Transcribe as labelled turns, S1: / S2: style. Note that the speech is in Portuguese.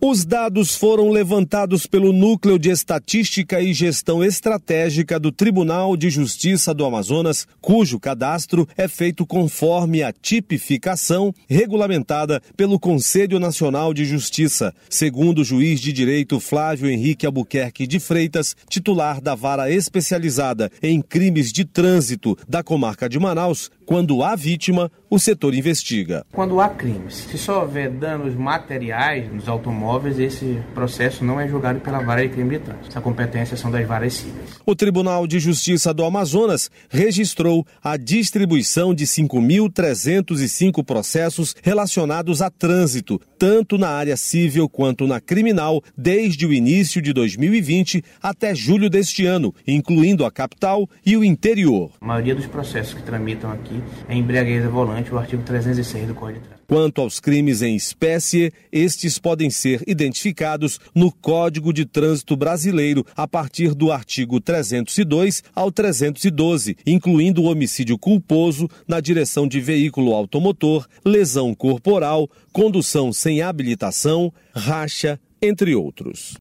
S1: Os dados foram levantados pelo Núcleo de Estatística e Gestão Estratégica do Tribunal de Justiça do Amazonas, cujo cadastro é feito conforme a tipificação regulamentada pelo Conselho Nacional de Justiça, segundo o juiz de direito Flávio Henrique Albuquerque de Freitas, titular da Vara Especializada em Crimes de Trânsito da Comarca de Manaus. Quando há vítima, o setor investiga.
S2: Quando há crimes, se só houver danos materiais nos automóveis, esse processo não é julgado pela Vara de Crime de Trânsito. Essa competência são das varas cíveis.
S1: O Tribunal de Justiça do Amazonas registrou a distribuição de 5.305 processos relacionados a trânsito, tanto na área civil quanto na criminal, desde o início de 2020 até julho deste ano, incluindo a capital e o interior.
S2: A maioria dos processos que tramitam aqui é embriaguez ao volante, o artigo 306 do Código de Trânsito.
S1: Quanto aos crimes em espécie, estes podem ser identificados no Código de Trânsito Brasileiro a partir do artigo 302 ao 312, incluindo o homicídio culposo na direção de veículo automotor, lesão corporal, condução sem habilitação, racha, entre outros.